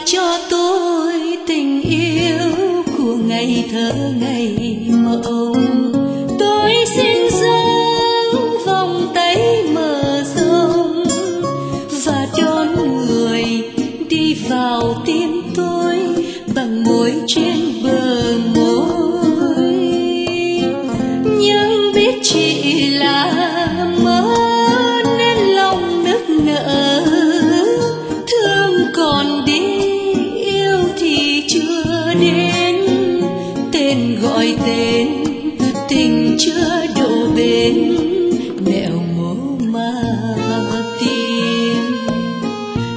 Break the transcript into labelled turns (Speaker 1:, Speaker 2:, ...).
Speaker 1: cho tôi tình yêu của ngày thơ ngày mộng. Tôi xin dâng vòng tay mở rộng và đón người đi vào tim tôi bằng môi trên